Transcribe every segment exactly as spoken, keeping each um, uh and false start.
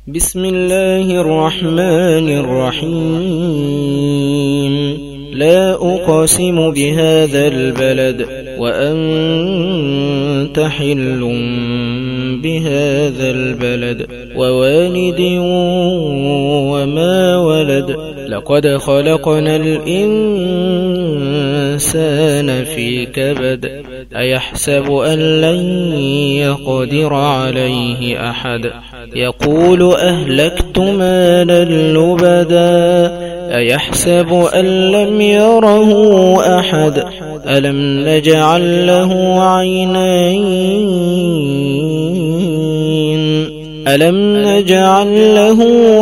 بسم الله الرحمن الرحيم لا أقسم بهذا البلد وأنت حل بهذا البلد ووالد وما ولد لقد خلقنا الإنسان في كبد أيحسب أن لن يقدر عليه أحد يقول أهلكت مالا لبدا أيحسب أن لم يره أحد ألم نجعل له عينين ألم نجعل له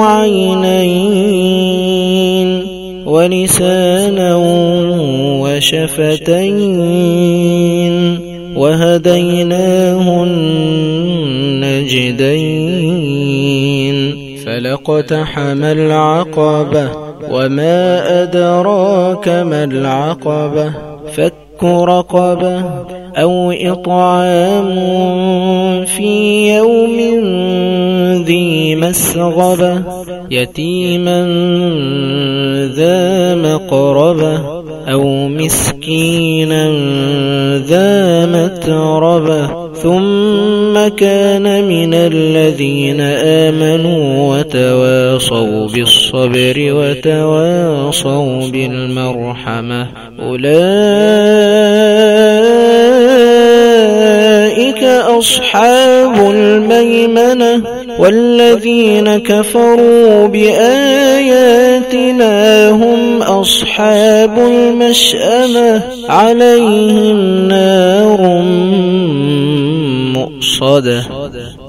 عينين ولسانا وشفتين وهديناه النجدين فلاقتحم العقبة وما أدراك ما العقبة فك رقبة أو إطعام في يوم ذي مسغبة يتيما ذا مقربة أو مسكينا ذا متربة ثم كان من الذين آمنوا وتواصوا بالصبر وتواصوا بالمرحمة أولئك أصحاب الميمنة والذين كفروا بآياتنا هم أصحاب المشأمة عليهم نار مؤصدة.